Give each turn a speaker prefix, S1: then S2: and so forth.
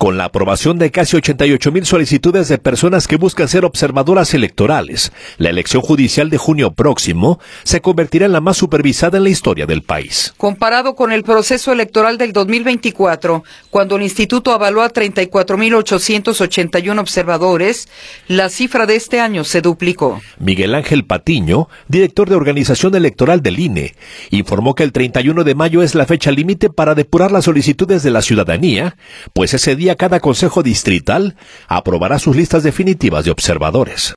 S1: Con la aprobación de casi 88,000 solicitudes de personas que buscan ser observadoras electorales, la elección judicial de junio próximo se convertirá en la más supervisada en la historia del país.
S2: Comparado con el proceso electoral del 2024, cuando el instituto avaló a 34,881 observadores, la cifra de este año se duplicó.
S1: Miguel Ángel Patiño, director de organización electoral del INE, informó que el 31 de mayo es la fecha límite para depurar las solicitudes de la ciudadanía, pues ese día cada consejo distrital aprobará sus listas definitivas de observadores.